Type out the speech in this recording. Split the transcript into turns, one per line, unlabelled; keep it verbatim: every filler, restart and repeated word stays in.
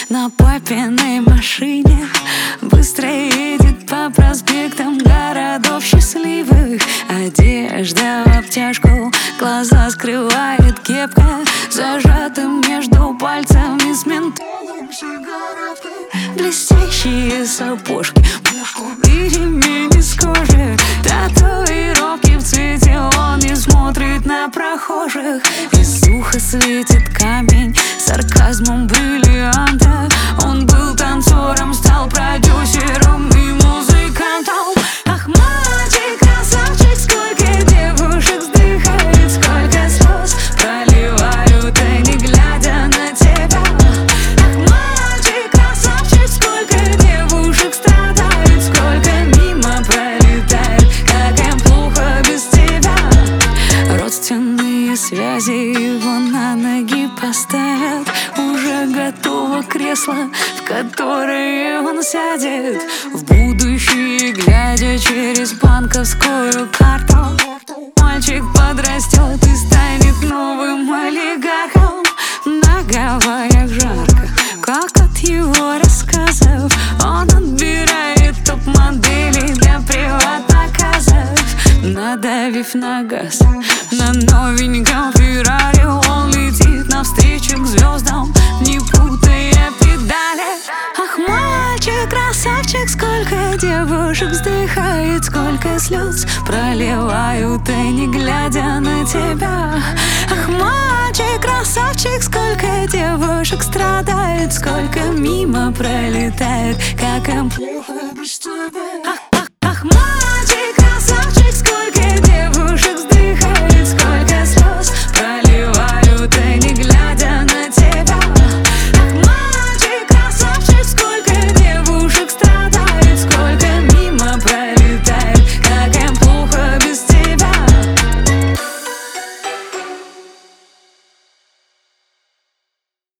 на папиной машине, быстро едет по проспектам городов счастливых. Одежда в обтяжку, глаза скрывает кепка, зажатым между пальцами с ментолом сигареткой. Блестящие сапожки и ремень из кожи, татуировки в цвете, он не смотрит на прохожих. Из уха светит камень сарказмом бриллианта. Он был танцором, стал продюсером и музыкантом. Ах, мальчик, красавчик, сколько девушек вздыхает, сколько слез проливают они, глядя на тебя. Ах, мальчик, красавчик, сколько девушек страдают, сколько мимо пролетает, как им плохо без тебя. Родственные связи его на ноги поставят, уже готово кресло, в которое он сядет в будущее, глядя через банковскую карту. Мальчик подрастет и станет новым олигархом. На Гавайях жарко, как от его рассказов, он отбирает топ-модели для приват-показов. Надавив на газ на новеньком Феррари, он летит навстречу к звездам, не путая педали. Ах, мальчик, красавчик, сколько девушек вздыхает, сколько слез проливают они, глядя на тебя. Ах, мальчик, красавчик, сколько девушек страдает, сколько мимо пролетает, как им плохо без тебя. Ах,